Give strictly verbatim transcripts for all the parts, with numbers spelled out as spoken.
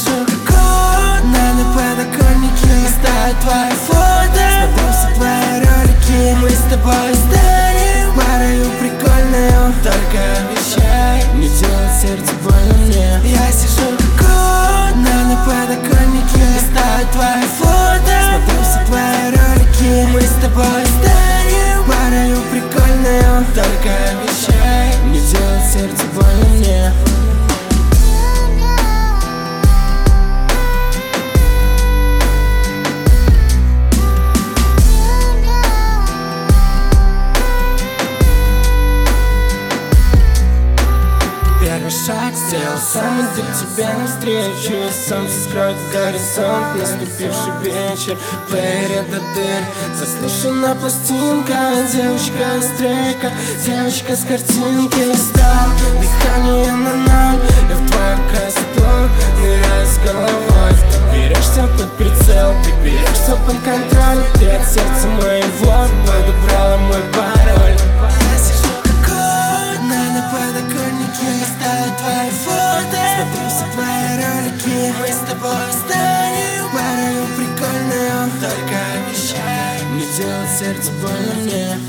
сижу как кот на подоконнике, листаю твои фото, смотрю все твои ролики. Мы с тобой станем парою прикольную, только обещай не делать сердце больно мне. Я сижу как кот на подоконнике, листаю твои фото, смотрю все твои ролики. Мы с тобой станем парою прикольную, только обещай не делать сердце больно мне. Первый шаг сделал, сам иду к тебе навстречу. Солнце скроет горизонт, наступивший вечер. Плеере до дыр, заслушана пластинка. Девочка из трека, девочка с картинки. Листал, дыхание на ноль, я в твоем кайфе ныряю с головой. Ты берешься под прицел, ты берешься под контроль. Ты от сердца моего подобрала мой пароль. Листаю твои фото, смотрю все твои ролики. Мы с тобой станем парою прикольную, только обещай не делать сердце больно мне.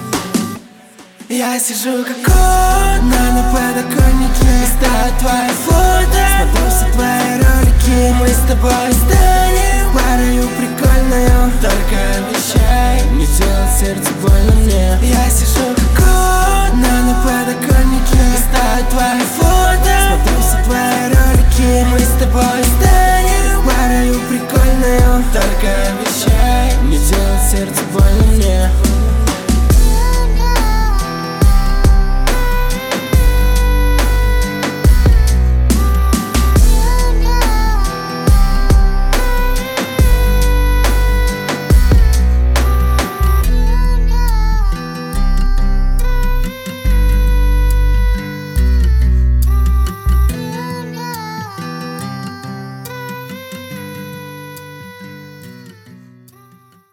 Я сижу как кот на подоконнике, листаю твои фото, смотрю все твои ролики. Мы с тобой станем парою прикольную, только обещай не делать сердце больно мне. Я сижу как кот на подоконнике, листаю твои фото, смотрю все твои ролики. Мы с тобой станем парою прикольную, только обещай